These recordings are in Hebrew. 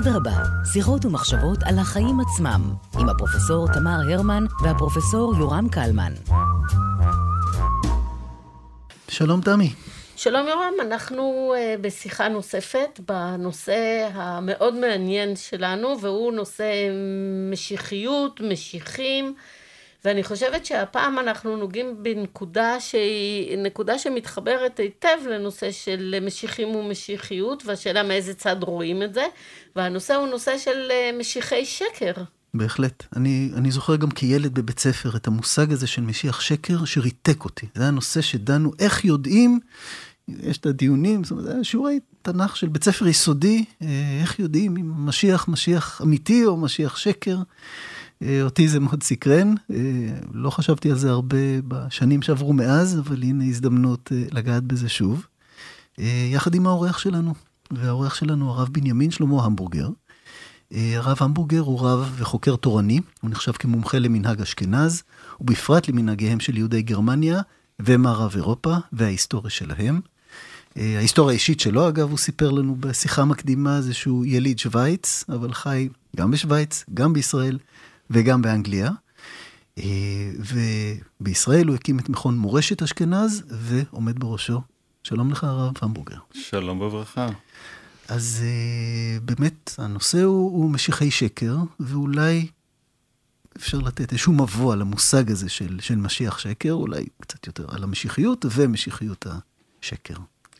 אדרבה, שיחות ומחשבות על החיים עצמם, עם הפרופסור תמר הרמן והפרופסור יורם קלמן. שלום תמי. שלום יורם, אנחנו בשיחה נוספת בנושא המאוד מעניין שלנו, והוא נושא משיחיות, משיחים, ואני חושבת שהפעם אנחנו נוגעים בנקודה שהיא נקודה שמתחברת היטב לנושא של משיחים ומשיחיות, והשאלה מאיזה צד רואים את זה, והנושא הוא נושא של משיחי שקר. בהחלט. אני זוכר גם כילד בבית ספר את המושג הזה של משיח שקר שריתק אותי. זה הנושא שדנו איך יודעים, יש את הדיונים, זאת אומרת, זה שיעורי תנ"ך של בית ספר יסודי, איך יודעים אם משיח אמיתי או משיח שקר. אותי זה מאוד סקרן, לא חשבתי על זה הרבה בשנים שעברו מאז, אבל הנה הזדמנות לגעת בזה שוב. יחד עם האורח שלנו, והאורח שלנו הרב בנימין שלמה המבורגר. הרב המבורגר הוא רב וחוקר תורני, הוא נחשב כמומחה למנהג אשכנז, ובפרט למנהגיהם של יהודי גרמניה ומערב אירופה וההיסטוריה שלהם. ההיסטוריה האישית שלו, אגב, הוא סיפר לנו בשיחה מקדימה, זה שהוא יליד שוויץ, אבל חי גם בשוויץ, גם בישראל וגם באנגליה. ובישראל הוא הקים את מכון מורשת אשכנז, ועומד בראשו. שלום לך, הרב המבורגר. שלום וברכה. אז באמת, הנושא הוא משיחי שקר, ואולי אפשר לתת איזשהו מבוא על המושג הזה של משיח שקר, אולי קצת יותר על המשיחיות ומשיחיות השקר.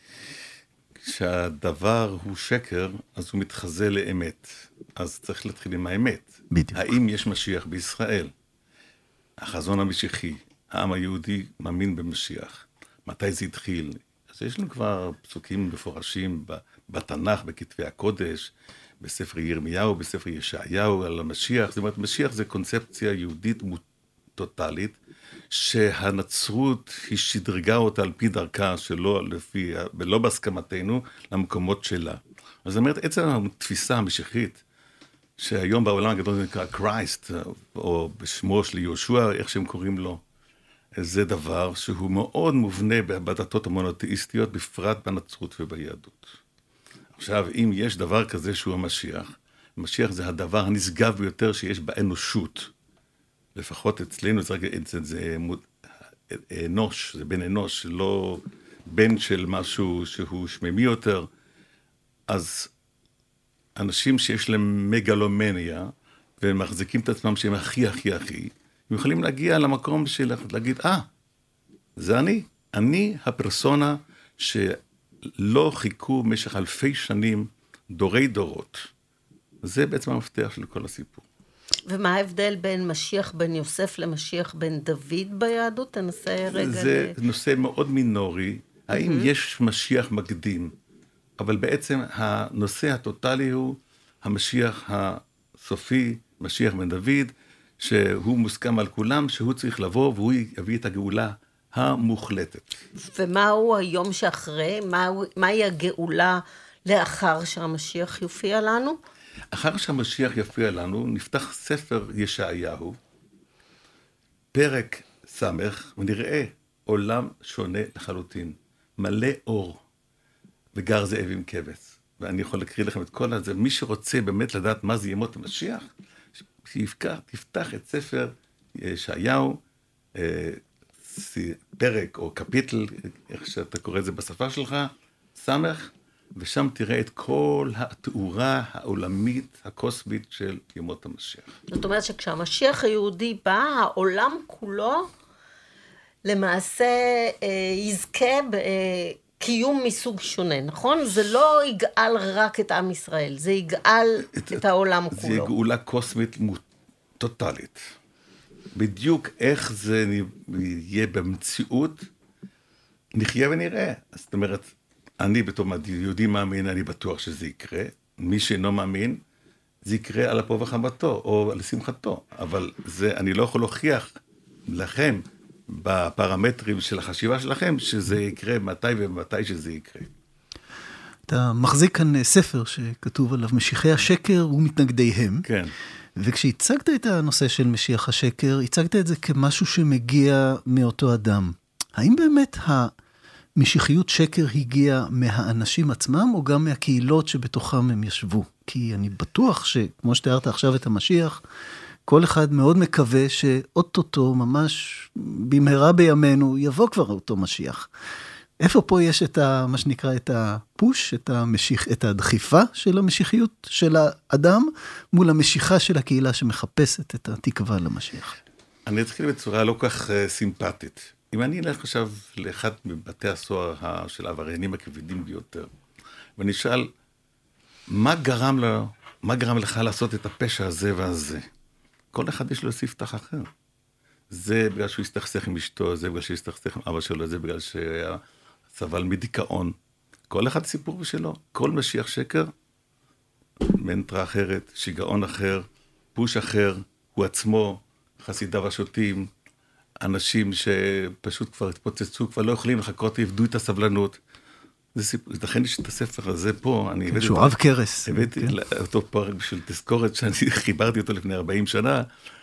כשהדבר הוא שקר, אז הוא מתחזה לאמת. אז צריך להתחיל עם האמת. בדיוק. האם יש משיח בישראל? החזון המשיחי, העם היהודי מאמין במשיח. מתי זה התחיל? אז יש לנו כבר פסוקים מפורשים בתנ"ך, בכתבי הקודש, בספר ירמיהו, בספר ישעיהו, על המשיח. זאת אומרת, משיח זה קונספציה יהודית טוטלית, שהנצרות היא שדרגה אותה על פי דרכה שלא לפי, ולא בהסכמתנו, למקומות שלה. אז זאת אומרת, עצם התפיסה המשיחית, שהיום בעולם הגדול זה נקרא קרייסט, או בשמו של יהושע, איך שהם קוראים לו, זה דבר שהוא מאוד מובנה בדתות המונותאיסטיות, בפרט בנצרות וביהדות. עכשיו, אם יש דבר כזה שהוא המשיח, המשיח זה הדבר הנשגב ביותר שיש באנושות. לפחות אצלנו זה אנוש, זה בן אנוש, לא בן של משהו שהוא שממי יותר. אז אנשים שיש להם מגלומניה, והם מחזיקים את עצמם שהם הכי, הם יכולים להגיע למקום של להגיד, זה אני הפרסונה שלא חיכו במשך אלפי שנים, דורי דורות. זה בעצם המפתח של כל הסיפור. ומה ההבדל בין משיח בן יוסף למשיח בן דוד ביהדות? תנסה רגע. זה נושא מאוד מינורי. האם יש משיח מקדים? אבל בעצם הנושא הטוטלי הוא המשיח הסופי, משיח בן דוד, שהוא מוסכם על כולם, שהוא צריך לבוא והוא יביא את הגאולה המוחלטת. ומהו היום שאחרי? מהי הגאולה לאחר שהמשיח יופיע לנו? אחר שהמשיח יופיע לנו, נפתח ספר ישעיהו, פרק סמך, ונראה עולם שונה לחלוטין, מלא אור, וגר זאב עם כבש. ואני יכול להקריא לכם את כל הזה. מי שרוצה באמת לדעת מה זה ימות המשיח, תפתח את ספר ישעיהו, פרק או קפיטל, איך שאתה קורא את זה בשפה שלך, סמך, ושם תראה את כל התאורה העולמית, הקוסמית של ימות המשיח. זאת אומרת שכשהמשיח היהודי בא, העולם כולו למעשה יזכה בקיום מסוג שונה, נכון? זה לא יגאל רק את עם ישראל, זה יגאל את העולם כולו. זה גאולה קוסמית טוטלית. בדיוק איך זה יהיה במציאות, נחיה ונראה. זאת אומרת, אני בתור יהודי מאמין, אני בטוח שזה יקרה. מי שאינו מאמין, זה יקרה על אפו וחמתו, או על שמחתו. אבל זה, אני לא יכול להוכיח לכם, בפרמטרים של החשיבה שלכם, שזה יקרה מתי ומתי שזה יקרה. אתה מחזיק כאן ספר שכתוב עליו משיחי השקר ומתנגדיהם. כן. וכשהצגת את הנושא של משיח השקר, הצגת את זה כמשהו שמגיע מאותו אדם. האם באמת המשיחיות שקר הגיעה מהאנשים עצמם, או גם מהקהילות שבתוכם הם ישבו? כי אני בטוח שכמו שתיארת עכשיו את המשיח, כל אחד מאוד מקווה שאוטוטו ממש במהרה בימינו יבוא כבר אותו משיח. איפה פה יש את מה שנקרא את הפוש, את הדחיפה של המשיחיות של האדם, מול המשיכה של הקהילה שמחפשת את התקווה למשיח? אני אתחיל בצורה לא כך סימפטית. אם אני אלך עכשיו לאחד מבתי הסוהר של העבריינים הכבדים ביותר, ואני אשאל, מה גרם לך לעשות את הפשע הזה והזה? כל אחד יש לו ספתח אחר. זה בגלל שהוא הסתכסך עם אשתו, זה בגלל שהוא הסתכסך עם אבא שלו, זה בגלל שהיה סבל מדיכאון. כל אחד סיפור שלו. כל משיח שקר, מנטרה אחרת, שיגעון אחר, פוש אחר, הוא עצמו, חסידיו השוטים, אנשים שפשוט כבר התפוצצו, כבר לא יכולים לחכות, יבדו את הסבלנות. לכן יש את הספר הזה פה, אני הבאתי... שהוא אב קרס. הבאתי אותו פרק בשביל תזכורת, שאני חיברתי אותו לפני 40 שנה,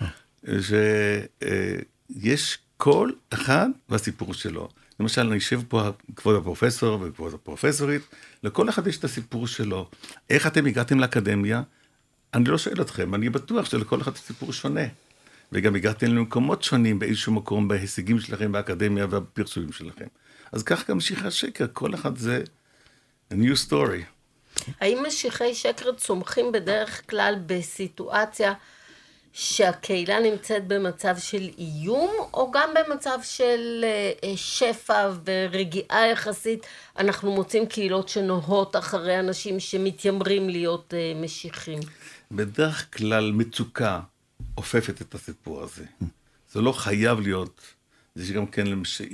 שיש כל אחד והסיפור שלו. למשל, אני יושב פה, כבוד הפרופסור וכבוד הפרופסורית, לכל אחד יש את הסיפור שלו. איך אתם הגעתם לאקדמיה? אני לא שואל אתכם, אני בטוח שלכל אחד סיפור שונה. וגם הגעתם למקומות שונים באיזשהו מקום, בהישגים שלכם באקדמיה והפרסומים שלכם. אז כך גם משיחי השקר, כל אחד זה a new story. האם משיחי שקר צומחים בדרך כלל בסיטואציה שהקהילה נמצאת במצב של איום, או גם במצב של שפע ורגיעה יחסית? אנחנו מוצאים קהילות שנוהות אחרי אנשים שמתיימרים להיות משיחים. בדרך כלל מצוקה אופפת את הסיפור הזה. זה לא חייב להיות, זה שגם כן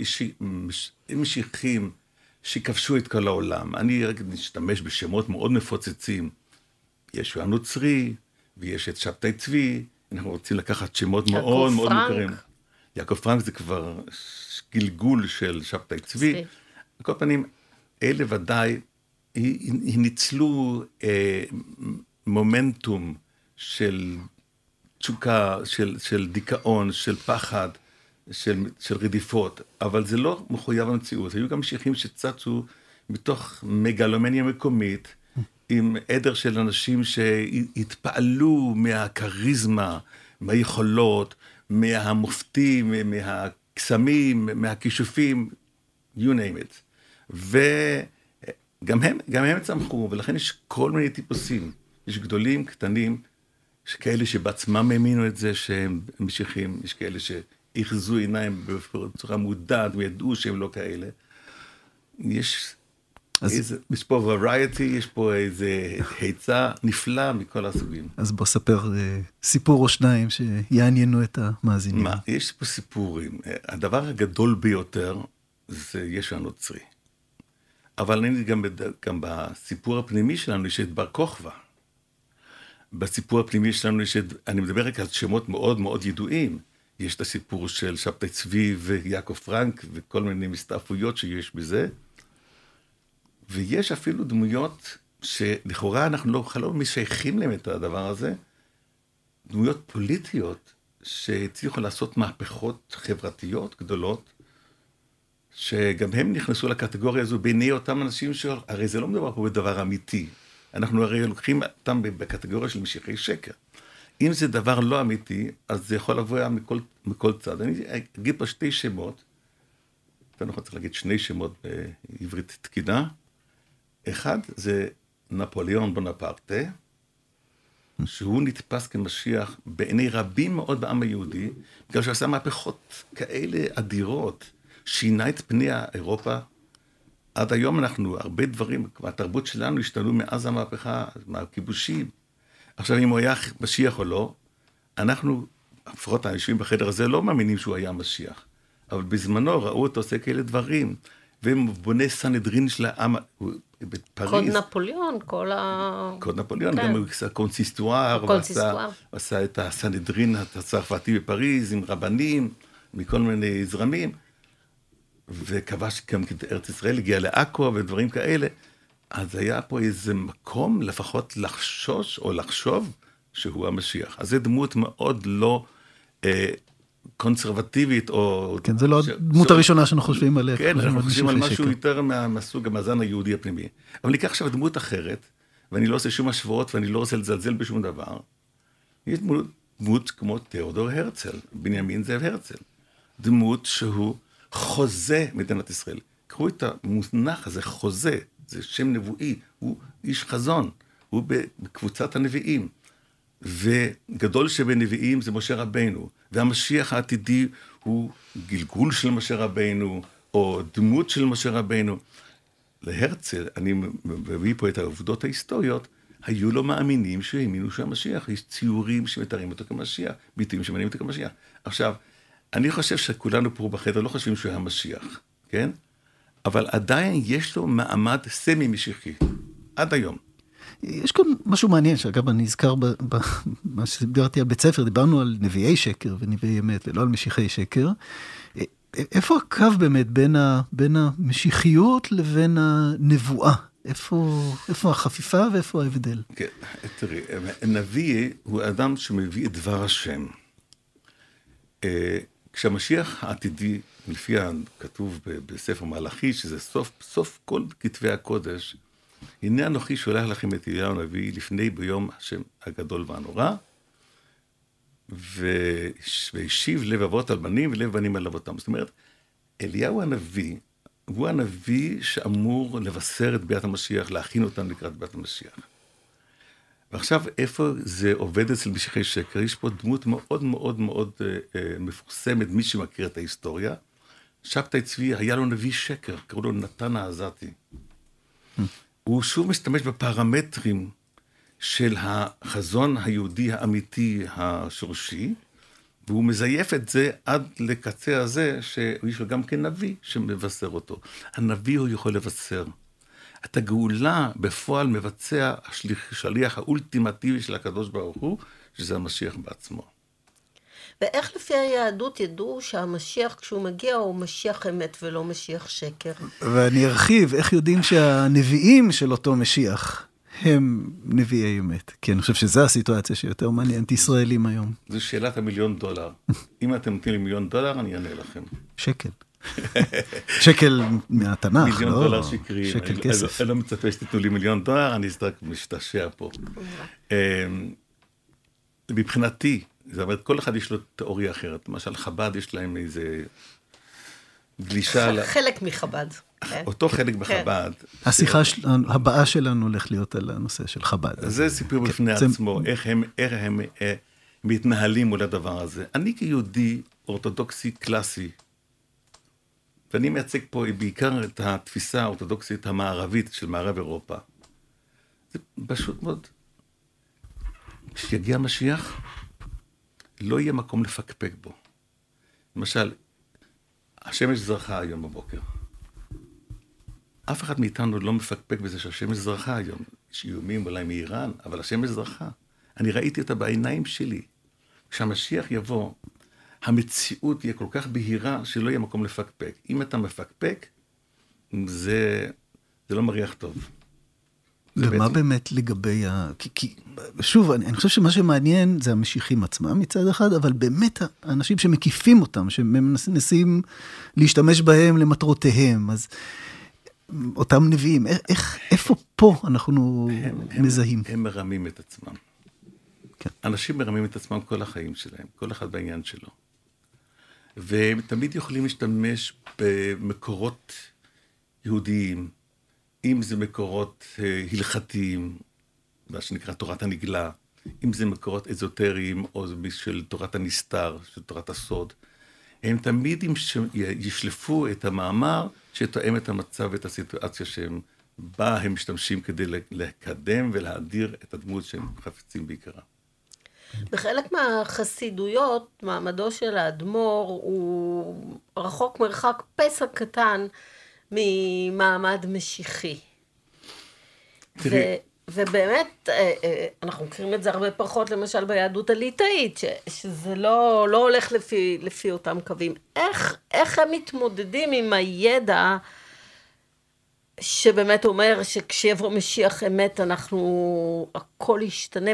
משיחים שכבשו את כל העולם. אני רק נשתמש בשמות מאוד מפוצצים. יש הנוצרי, ויש את שבתאי צבי, אנחנו רוצים לקחת שמות מאוד מאוד מוכרים. יעקב פרנק זה כבר גלגול של שבתאי צבי. על כל פנים, אלה ודאי, ניצלו מומנטום של תשוקה, של דיכאון, של פחד, של רדיפות, אבל זה לא מחויב המציאות. היו גם משיחים שצצו מתוך מגלומניה מקומית, עם עדר של אנשים שהתפעלו מהקריזמה, מהיכולות, מהמופתים, מהקסמים, מהכישופים, you name it. וגם הם צמחו, ולכן יש כל מיני טיפוסים. יש גדולים, קטנים, כאלה שבעצמם האמינו את זה שהם משיחים, יש כאלה שהחזו עיניים בצורה מודעת וידעו שהם לא כאלה. יש פה variety, יש פה איזה היצע נפלא מכל הסוגים. אז בוא ספר סיפור או שניים שיעניינו את המאזינים. יש פה סיפורים. הדבר הגדול ביותר זה ישו הנוצרי. אבל גם בסיפור הפנימי שלנו יש את בר כוכבא. בסיפור הפנימי שלנו אני מדבר רק על שמות מאוד מאוד ידועים. יש את הסיפור של שבתאי צבי ויעקב פרנק וכל מיני מסתעפויות שיש בזה. ויש אפילו דמויות שלכאורה אנחנו לא משייכים להם את הדבר הזה. דמויות פוליטיות שהצליחו לעשות מהפכות חברתיות גדולות, שגם הם נכנסו לקטגוריה הזו בעיני אותם אנשים הרי זה לא מדבר פה בדבר אמיתי. אנחנו הרי לוקחים אותם בקטגוריה של משיחי שקר. אם זה דבר לא אמיתי, אז זה יכול לבוא מכל צד. אני אגיד פה שתי שמות, אתה לא צריך להגיד שני שמות בעברית תקינה. אחד זה נפוליאון בונפרטה, שהוא נתפס כמשיח בעיני רבים מאוד בעם היהודי, בגלל שהוא עשה מהפכות כאלה אדירות, שינה את פני אירופה. עד היום אנחנו, הרבה דברים, התרבות שלנו השתנו מאז המהפכה, מהכיבושים. עכשיו, אם הוא היה משיח או לא, אנחנו, לפחות האנשים בחדר הזה, לא מאמינים שהוא היה משיח. אבל בזמנו ראו אותו עושה כאלה דברים, והם בוני סנהדרין של העם, בפריז. קוד נפוליאון, קוד נפוליאון, כן. גם הוא עשה קונסיסטואר, ועשה את הסנהדרין הצרפתי בפריז, עם רבנים, מכל מיני זרמים, וכבש גם ארץ ישראל, הגיע לעכו ודברים כאלה, אז היה פה איזה מקום לפחות לחשוש או לחשוב שהוא המשיח. אז זו דמות מאוד לא קונסרבטיבית, או... כן, זה לא הדמות הראשונה שאנחנו חושבים עליה. כן, אנחנו חושבים על משהו יותר מהסוג המאזן היהודי הפנימי. אבל ניקח עכשיו דמות אחרת, ואני לא עושה שום השוואות, ואני לא רוצה לזלזל בשום דבר. יש דמות כמו תיאודור הרצל, בנימין זאב הרצל. דמות שהוא חוזה מדינת ישראל. קראו את המונח הזה, חוזה, זה שם נבואי, הוא איש חזון, הוא בקבוצת הנביאים. וגדול שבנביאים זה משה רבנו, והמשיח העתידי הוא גלגול של משה רבנו, או דמות של משה רבנו. להרצל, אני מביא פה את העובדות ההיסטוריות, היו לו מאמינים שהאמינו שהמשיח, יש ציורים שמתארים אותו כמשיח, ביטויים שמתארים אותו כמשיח. עכשיו, אני חושב שכולנו פה בחדר לא חושבים שהוא המשיח, כן? אבל עדיין יש לו מעמד סמי-משיחי, עד היום. יש כאן משהו מעניין, שאגב אני נזכר במה שדיברתי על בית ספר, דיברנו על נביאי שקר ונביאי אמת, ולא על משיחי שקר. איפה הקו באמת בין המשיחיות לבין הנבואה? איפה החפיפה ואיפה ההבדל? כן, תראי, נביא הוא אדם שמביא את דבר השם. כשהמשיח העתידי, לפי הכתוב בספר מלאכי, שזה סוף כל כתבי הקודש, הנה אנוכי שולח לכם את אליהו הנביא לפני ביום השם הגדול והנורא, והשיב לב אבות על בנים ולב בנים על אבותם. זאת אומרת, אליהו הנביא, הוא הנביא שאמור לבשר את ביאת המשיח, להכין אותם לקראת ביאת המשיח. ועכשיו, איפה זה עובד אצל משיחי שקר? יש פה דמות מאוד מאוד מאוד מפורסמת, מי שמכיר את ההיסטוריה. שבתאי צבי, היה לו נביא שקר, קראו לו נתן העזתי. הוא שוב משתמש בפרמטרים של החזון היהודי האמיתי השורשי, והוא מזייף את זה עד לקצה הזה, שיש לו גם כנביא שמבשר אותו. הנביא הוא יכול לבשר. את הגאולה בפועל מבצע השליח האולטימטיבי של הקדוש ברוך הוא, שזה המשיח בעצמו. ואיך לפי היהדות ידעו שהמשיח כשהוא מגיע הוא משיח אמת ולא משיח שקר? ואני ארחיב, איך יודעים שהנביאים של אותו משיח הם נביאי אמת? כי אני חושב שזו הסיטואציה שיותר מעניינת ישראלים היום. זו שאלת $1,000,000. אם אתם נותנים לי $1,000,000, אני אענה לכם. שקל. שקל מהתנ"ך, $1,000,000 שקרי. שקל כסף. אני לא מצפה שתתנו לי $1,000,000, אני רק משתשע פה. מבחינתי, זאת אומרת, כל אחד יש לו תיאוריה אחרת. למשל, חב"ד יש להם איזה גלישה... חלק מחב"ד. אותו חלק בחב"ד. השיחה הבאה שלנו הולך להיות על הנושא של חב"ד. זה סיפור בפני עצמו, איך הם מתנהלים מול הדבר הזה. אני כיהודי אורתודוקסי קלאסי, ואני מייצג פה בעיקר את התפיסה האורתודוקסית המערבית של מערב אירופה. זה פשוט מאוד. כשיגיע המשיח, לא יהיה מקום לפקפק בו. למשל, השמש זרחה היום בבוקר. אף אחד מאיתנו לא מפקפק בזה שהשמש זרחה היום. יש איומים אולי מאיראן, אבל השמש זרחה. אני ראיתי אותה בעיניים שלי. כשהמשיח יבוא, המציאות תהיה כל כך בהירה שלא יהיה מקום לפקפק. אם אתה מפקפק, זה לא מריח טוב. ומה באמת לגבי כי שוב, אני חושב שמה שמעניין זה המשיחים עצמם מצד אחד, אבל באמת האנשים שמקיפים אותם, שמנסים להשתמש בהם למטרותיהם, אז אותם נביאים, איפה פה אנחנו מזהים? הם מרמים את עצמם. כן. אנשים מרמים את עצמם כל החיים שלהם, כל אחד בעניין שלו. והם תמיד יכולים להשתמש במקורות יהודיים, אם זה מקורות הלכתיים, מה שנקרא תורת הנגלה, אם זה מקורות אזוטריים, או של תורת הנסתר, של תורת הסוד, הם תמיד ישלפו את המאמר שתואם את המצב ואת הסיטואציה שהם בה הם משתמשים כדי לקדם ולהדיר את הדמות שהם חפצים בעיקרה. בחלק מהחסידויות, מעמדו של האדמו"ר הוא רחוק מרחק פסע קטן ממעמד משיחי. ובאמת, אנחנו מכירים את זה הרבה פחות, למשל ביהדות הליטאית, שזה לא הולך לפי אותם קווים. איך הם מתמודדים עם הידע שבאמת אומר שכשיבוא משיח אמת, הכל ישתנה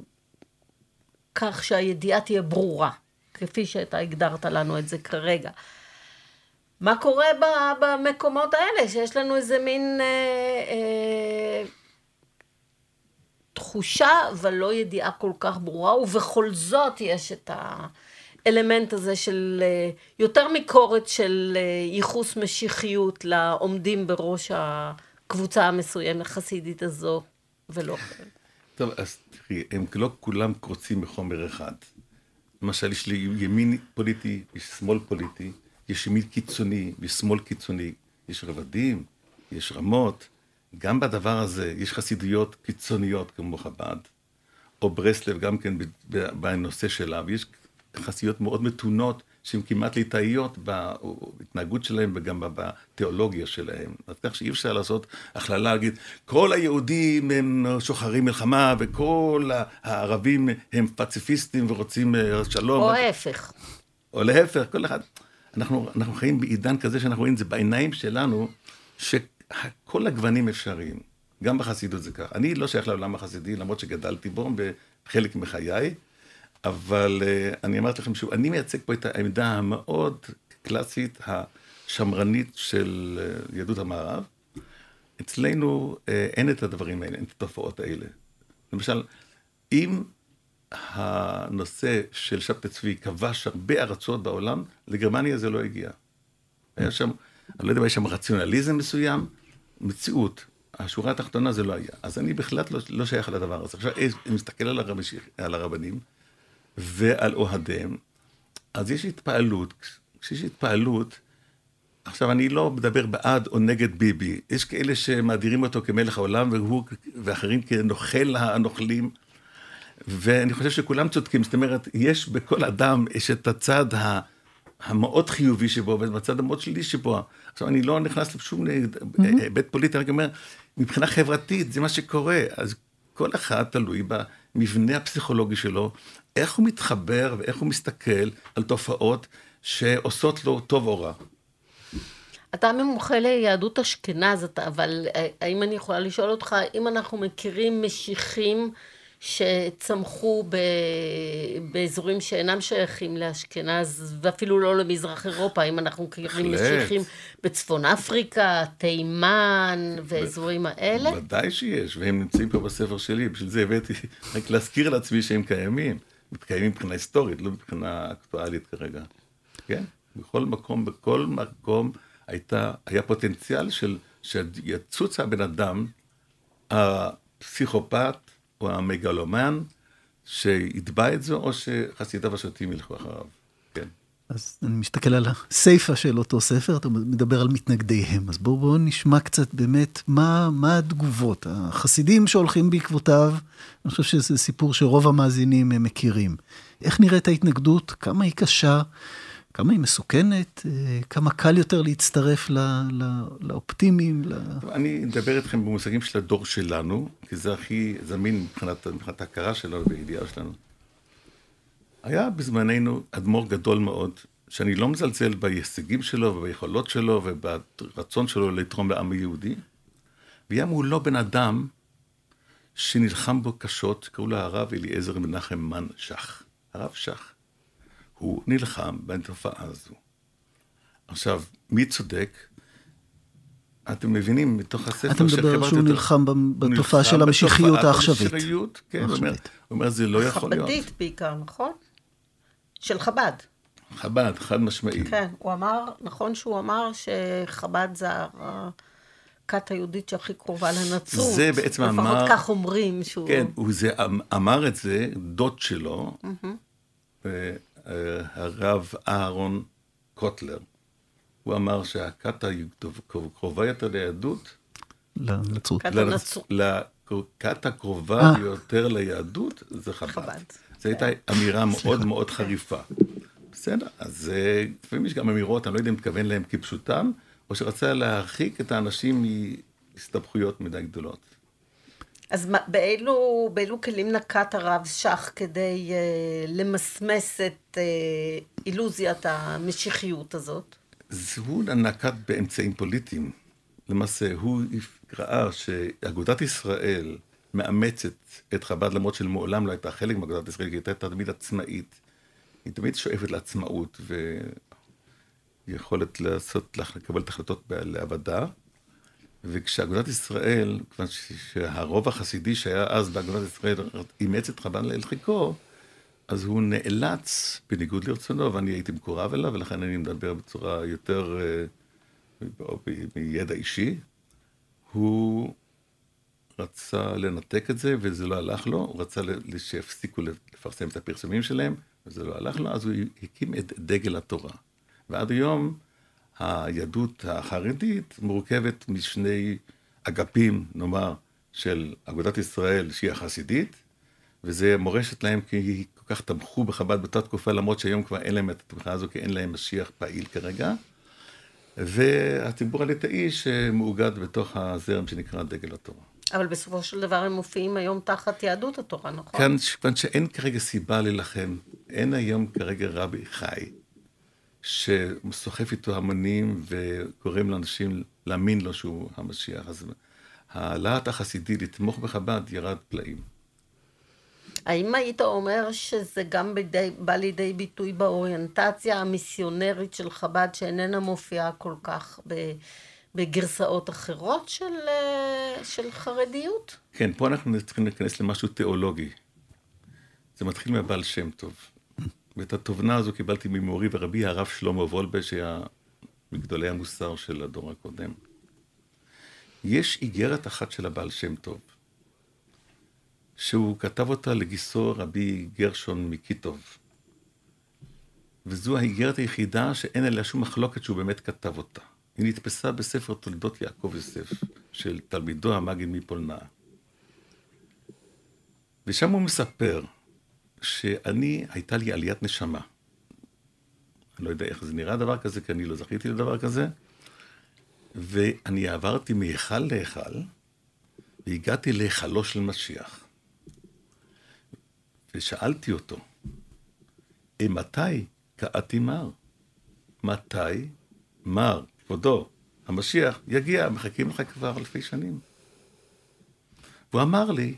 כך שהידיעה תהיה ברורה, כפי שאתה הגדרת לנו את זה כרגע. מה קורה במקומות האלה, שיש לנו איזה מין תחושה, אבל לא ידיעה כל כך ברורה, ובכל זאת יש את האלמנט הזה של יותר מקורת של ייחוס משיחיות לעומדים בראש הקבוצה המסוימת החסידית הזו, ולא אחרת. טוב, אז תראי, הם לא כולם קורצים מחומר אחד. למשל, יש לי ימין פוליטי, יש שמאל פוליטי, יש ימין קיצוני, יש שמאל קיצוני, יש רבדים, יש רמות. גם בדבר הזה יש חסידויות קיצוניות כמו חב"ד, או ברסלב גם כן בנושא שלה, ויש חסידויות מאוד מתונות שהן כמעט ליטאיות בהתנהגות שלהם וגם בתיאולוגיה שלהם. אז כך שאי אפשר לעשות הכללה, להגיד, כל היהודים הם שוחרים מלחמה, וכל הערבים הם פציפיסטים ורוצים שלום. או ההפך. או להפך, כל אחד. אנחנו חיים בעידן כזה שאנחנו רואים את זה בעיניים שלנו, שכל הגוונים אפשריים. גם בחסידות זה כך. אני לא שייך לעולם החסידי, למרות שגדלתי בו בחלק מחיי, אבל אני אמרתי לכם שוב, אני מייצג פה את העמדה המאוד קלאסית, השמרנית של יהדות המערב. אצלנו אין את הדברים האלה, אין את התופעות האלה. למשל, אם הנושא של שבתאי צבי כבש הרבה ארצות בעולם, לגרמניה זה לא הגיע. היה שם, אני לא יודע, היה שם רציונליזם מסוים, מציאות. השורה התחתונה זה לא היה. אז אני בכלל לא שייך לדבר הזה. עכשיו, אני מסתכל על הרבנים, ועל אוהדיהם, אז יש התפעלות. כשיש התפעלות, עכשיו אני לא מדבר בעד או נגד ביבי, יש כאלה שמאדירים אותו כמלך העולם, והוא ואחרים כנוכל הנוכלים, ואני חושב שכולם צודקים, זאת אומרת, יש בכל אדם, יש את הצד המאוד חיובי שבו, ובצד המאוד שלילי שבו. עכשיו אני לא נכנס לשום בית פוליטי, אני אומר, מבחינה חברתית, זה מה שקורה, אז כל אחד תלוי במבנה הפסיכולוגי שלו, איך הוא מתחבר ואיך הוא מסתכל על תופעות שעושות לו טוב או רע. אתה מומחה ליהדות אשכנז, אבל האם אני יכולה לשאול אותך, אם אנחנו מכירים משיחים שצמחו באזורים שאינם שייכים לאשכנז, ואפילו לא למזרח אירופה, אם אנחנו מכירים משיחים בצפון אפריקה, תימן ואזורים האלה? ודאי שיש, והם נמצאים פה בספר שלי, בשביל זה הבאתי רק להזכיר לעצמי שהם קיימים. מתקיימים מבחינה היסטורית, לא מבחינה אקטואלית כרגע. כן? בכל מקום היה פוטנציאל שיצוץ הבן אדם, הפסיכופת או המגלומן, שיתבע את זה, או שחסידיו השוטים ילכו אחריו. כן. אז אני מסתכל על הסייפה של אותו ספר, אתה מדבר על מתנגדיהם, אז בואו נשמע קצת באמת מה התגובות. החסידים שהולכים בעקבותיו, אני חושב שזה סיפור שרוב המאזינים מכירים. איך נראית ההתנגדות? כמה היא קשה? כמה היא מסוכנת? כמה קל יותר להצטרף לאופטימיים? אני אדבר איתכם במושגים של הדור שלנו, כי זה הכי זמין מבחינת ההכרה שלנו והידיעה שלנו. היה בזמננו אדמו"ר גדול מאוד, שאני לא מזלזל בהישגים שלו וביכולות שלו וברצון שלו לתרום לעם היהודי, והיה מולו בן אדם שנלחם בו קשות, קראו לו הרב אליעזר מנחם מן שח. הרב שח. הוא נלחם בתופעה הזו. עכשיו, מי צודק? אתם מבינים מתוך הספר... אתה מדבר שהוא נלחם בתופעה של המשיחיות העכשווית. כן, הוא אומר, זה לא יכול להיות. חבדית בעיקר, נכון? של חב"ד. חב"ד, חד משמעי. כן, הוא אמר, נכון שהוא אמר שחב"ד זה הכת היהודית שהכי קרובה לנצרות. זה בעצם אמר... לפחות כך אומרים שהוא... כן, הוא אמר את זה, דוד שלו, הרב אהרון קוטלר. הוא אמר שהכת הקרובה יותר ליהדות, לנצרות. לכת הקרובה יותר ליהדות, זה חב"ד. זו הייתה אמירה מאוד מאוד חריפה. בסדר, אז לפעמים יש גם אמירות, אני לא יודע אם מתכוון להם כפשוטם, או שרצה להרחיק את האנשים מהסתבכויות מדי גדולות. אז באילו כלים נקט הרב שח כדי למסמס את אילוזיית המשיחיות הזאת? הוא נקט באמצעים פוליטיים. למעשה, הוא ראה שאגודת ישראל מאמצת את חב"ד, למרות שלמעולם לא הייתה חלק מאגודת ישראל, כי הייתה תמיד עצמאית. היא תמיד שואפת לעצמאות ויכולת לקבל את החלטות לעבודה. וכשאגודת ישראל, כיוון שהרוב החסידי שהיה אז באגודת ישראל אימץ את חב"ד אל חיקו, אז הוא נאלץ, בניגוד לרצונו, ואני הייתי מקורב אליו, ולכן אני מדבר בצורה יותר מידע אישי, הוא רצה לנתק את זה, וזה לא הלך לו, הוא רצה שיפסיקו לפרסם את הפרסומים שלהם, וזה לא הלך לו, אז הוא הקים את דגל התורה. ועד היום, היהדות החרדית מורכבת משני אגפים, נאמר, של אגודת ישראל שהיא החסידית, וזה מורשת להם כי היא כל כך תמכו בחב"ד באותה תקופה, למרות שהיום כבר אין להם את התמיכה הזו, כי אין להם משיח פעיל כרגע, והציבור הליטאי שמאוגד בתוך הזרם שנקרא דגל התורה. אבל בסופו של דבר הם מופיעים היום תחת יהדות התורה, נכון? כאן, כיוון שאין כרגע סיבה להילחם, אין היום כרגע רבי חי, שסוחף איתו המונים וקוראים לאנשים להאמין לו שהוא המשיח. אז הלהט החסידי לתמוך בחב"ד ירד פלאים. האם היית אומר שזה גם בא לידי ביטוי באוריינטציה המיסיונרית של חב"ד, שאיננה מופיעה כל כך בגרסאות אחרות של חרדיות? כן, פה אנחנו צריכים להיכנס למשהו תיאולוגי. זה מתחיל מהבעל שם טוב. ואת התובנה הזו קיבלתי ממורי ורבי הרב שלמה וולבה, שהיה מגדולי המוסר של הדור הקודם. יש איגרת אחת של הבעל שם טוב, שהוא כתב אותה לגיסו רבי גרשון מקיטוב. וזו האיגרת היחידה שאין עליה שום מחלוקת שהוא באמת כתב אותה. היא נתפסה בספר תולדות יעקב יוסף, של תלמידו המגיד מפולנאה. ושם הוא מספר הייתה לי עליית נשמה. אני לא יודע איך זה נראה דבר כזה, כי אני לא זכיתי לדבר כזה. ואני עברתי מהיכל להיכל, והגעתי להיכלו של משיח. ושאלתי אותו, מתי קראתי מר? מתי מר, כבודו, המשיח יגיע, מחכים לך כבר אלפי שנים. והוא אמר לי,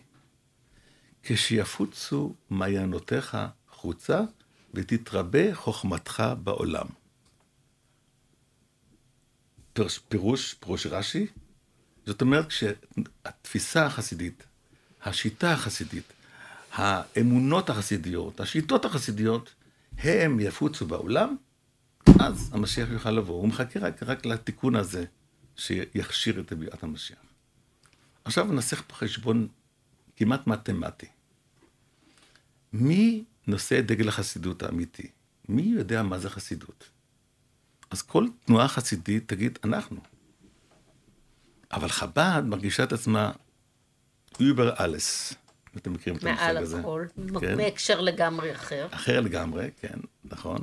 כשיפוצו מעיינותיך חוצה, ותתרבה חוכמתך בעולם. פירוש רש"י, זאת אומרת, כשהתפיסה החסידית, השיטה החסידית, האמונות החסידיות, השיטות החסידיות, הם יפוצו בעולם, אז המשיח יוכל לבוא. הוא מחכה רק לתיקון הזה, שיכשיר את ביאת המשיח. עכשיו נעשה פה חשבון כמעט מתמטי. מי נושא את דגל החסידות האמיתי? מי יודע מה זה חסידות? אז כל תנועה חסידית תגיד, אנחנו. אבל חב"ד מרגישה את עצמה über alles. אתם מכירים את המושג הזה? מעל הכל, בהקשר לגמרי אחר. אחר לגמרי, כן, נכון.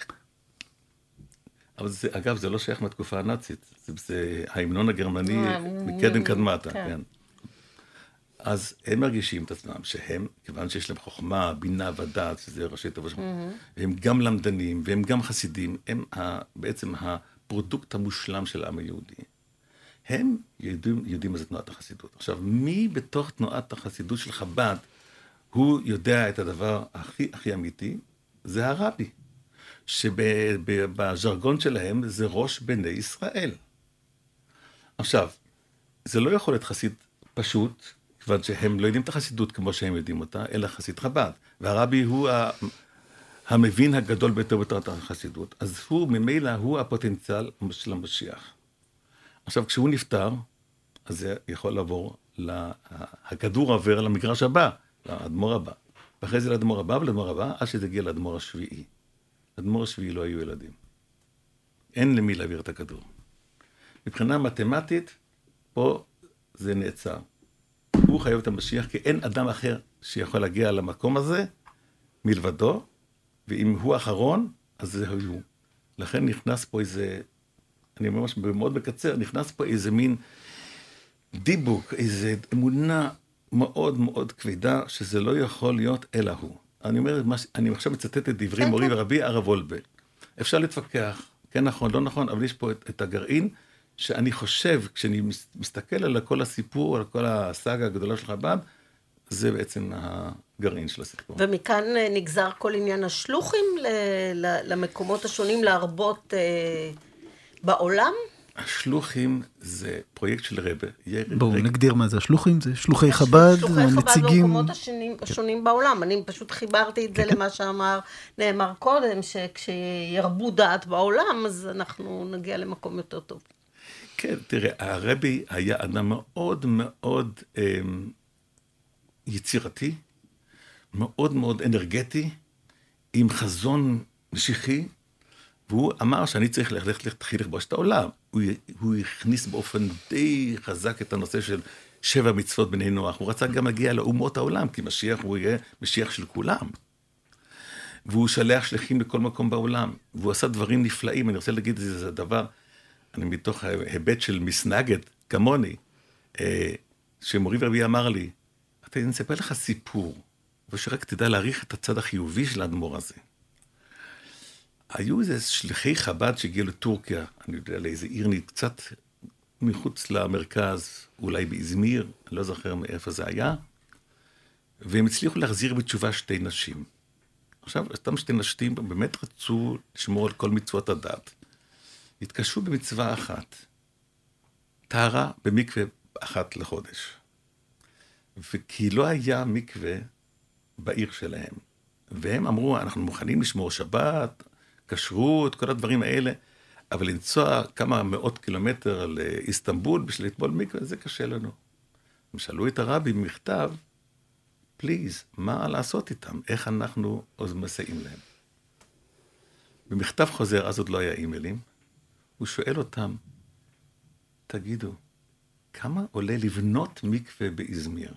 אבל זה, אגב, זה לא שייך מהתקופה הנאצית. זה ההמנון הגרמני מקדם קדמתה, כן. אז הם מרגישים את עצמם שהם, כיוון שיש להם חוכמה, בינה ודעת, שזה ראשי תיבות שלהם, והם גם למדנים, והם גם חסידים, הם בעצם הפרודוקט המושלם של העם היהודי. הם יודעים מה זה תנועת החסידות. עכשיו, מי בתוך תנועת החסידות של חב"ד, הוא יודע את הדבר הכי אמיתי, זה הרבי, שבז'רגון שלהם זה ראש בני ישראל. עכשיו, זה לא יכול להיות חסיד פשוט, כיוון שהם לא יודעים את החסידות כמו שהם יודעים אותה, אלא חסיד חב"ד. והרבי הוא המבין הגדול ביותר בתורת החסידות. אז הוא, ממילא, הוא הפוטנציאל של המשיח. עכשיו, כשהוא נפטר, אז זה יכול לעבור, הכדור עובר למגרש הבא, לאדמו"ר הבא. ואחרי זה לאדמו"ר הבא ולאדמו"ר הבא, עד שזה הגיע לאדמו"ר השביעי. לאדמו"ר השביעי לא היו ילדים. אין למי להעביר את הכדור. מבחינה מתמטית, פה זה נעצר. הוא חייב את המשיח, כי אין אדם אחר שיכול להגיע למקום הזה מלבדו, ואם הוא האחרון, אז זה הוא. לכן נכנס פה איזה, אני ממש מאוד מקצר, נכנס פה איזה מין דיבוק, איזה אמונה מאוד מאוד כבדה, שזה לא יכול להיות אלא הוא. אני אומר, אני עכשיו מצטט את דברי מורי ורבי הרב וולבה. אפשר להתווכח, כן נכון, לא נכון, אבל יש פה את הגרעין, שאני חושב, כשאני מסתכל על כל הסיפור, על כל הסאגה הגדולה של חב"ד, זה בעצם הגרעין של הסיפור. ומכאן נגזר כל עניין השלוחים למקומות השונים להרבות בעולם? השלוחים זה פרויקט של רבה. בואו נגדיר מה זה השלוחים, זה שלוחי חב"ד, הנציגים... במקומות השונים בעולם. אני פשוט חיברתי את זה למה נאמר קודם, שכשירבו דעת בעולם, אז אנחנו נגיע למקום יותר טוב. כן, תראה, הרבי היה אדם מאוד מאוד יצירתי, מאוד מאוד אנרגטי, עם חזון משיחי, והוא אמר שאני צריך להתחיל לכבוש את העולם. הוא הכניס באופן די חזק את הנושא של 7 מצוות בני נוח. הוא רצה גם להגיע לאומות העולם, כי משיח הוא יהיה משיח של כולם. והוא שלח שליחים לכל מקום בעולם. והוא עשה דברים נפלאים. אני רוצה להגיד זה דבר, אני מתוך ההיבט של מסנגד, כמוני, שמורי ורבי אמר לי, אני אספר לך סיפור, ושרק תדע להעריך את הצד החיובי של האדמו"ר הזה. היו איזה שליחי חב"ד שהגיעו לטורקיה, אני יודע, לאיזה עיר קצת מחוץ למרכז, אולי באזמיר, אני לא זוכר מאיפה זה היה, והם הצליחו להחזיר בתשובה 2 נשים. עכשיו, אותם 2 נשים באמת רצו לשמור על כל מצוות הדת. התקשו במצווה אחת, טהרה במקווה 1 לחודש. וכי לא היה מקווה בעיר שלהם. והם אמרו, אנחנו מוכנים לשמור שבת, כשרות, כל הדברים האלה, אבל לנסוע כמה מאות קילומטר לאיסטנבול בשביל לטבול מקווה, זה קשה לנו. הם שאלו את הרבי במכתב, פליז, מה לעשות איתם? איך אנחנו עוד מסייעים להם? במכתב חוזר, אז עוד לא היה אימיילים, הוא שואל אותם, תגידו, כמה עולה לבנות מקווה באזמיר?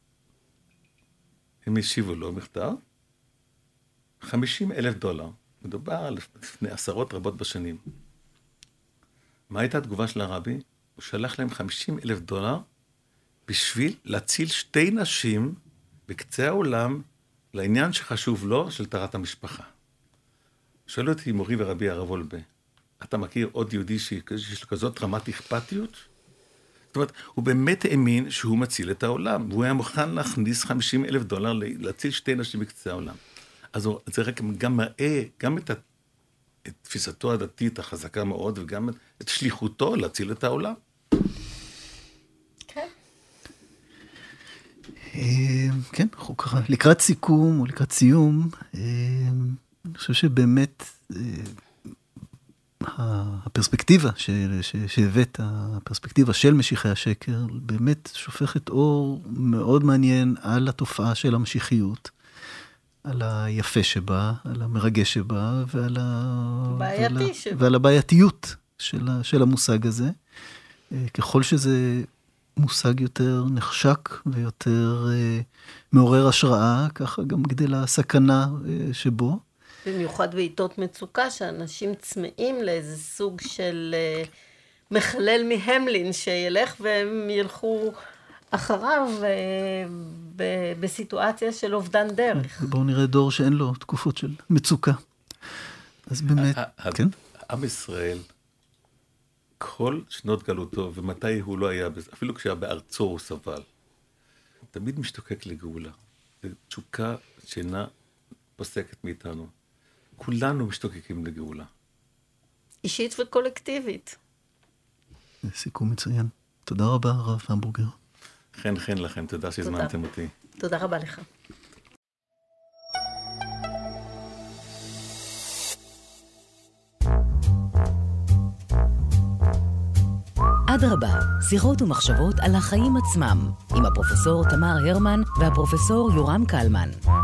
הם השיבו לו מכתב, $50,000. מדובר על לפני עשרות רבות בשנים. מה הייתה התגובה של הרבי? הוא שלח להם $50,000 בשביל להציל 2 נשים בקצה העולם לעניין שחשוב לו של טהרת המשפחה. שואל אותי מורי ורבי הרב וולבה, אתה מכיר עוד יהודי שיש לו כזאת רמת אכפתיות? זאת אומרת, הוא באמת האמין שהוא מציל את העולם, והוא היה מוכן להכניס $50,000 להציל 2 נשים בקצה העולם. אז זה רק גם מראה, גם את תפיסתו הדתית החזקה מאוד, וגם את שליחותו להציל את העולם. כן. כן, אנחנו ככה, לקראת סיכום או לקראת סיום, אני חושב שבאמת הפרספקטיבה שהבאת, הפרספקטיבה של משיחי השקר, באמת שופכת אור מאוד מעניין על התופעה של המשיחיות, על היפה שבה, על המרגש שבה, ועל הבעייתיות של המושג הזה. ככל שזה מושג יותר נחשק ויותר מעורר השראה, ככה גם גדלה הסכנה שבו. במיוחד בעיתות מצוקה, שאנשים צמאים לאיזה סוג של מחלל מהמלין, שילך והם ילכו אחריו בסיטואציה של אובדן דרך. בואו נראה דור שאין לו תקופות של מצוקה. אז באמת, כן? עם ישראל, כל שנות גלותו, ומתי הוא לא היה, אפילו כשהיה בארצו הוא סבל, תמיד משתוקק לגאולה. זו תשוקה שאינה פוסקת מאיתנו. כולנו משתוקקים לגאולה. אישית וקולקטיבית. סיכום מצוין. תודה רבה, הרב המבורגר. חן לכם, תודה שהזמנתם אותי. תודה רבה לך. אדרבה, שיחות ומחשבות על החיים עצמם, עם הפרופסור תמר הרמן והפרופסור יורם קלמן.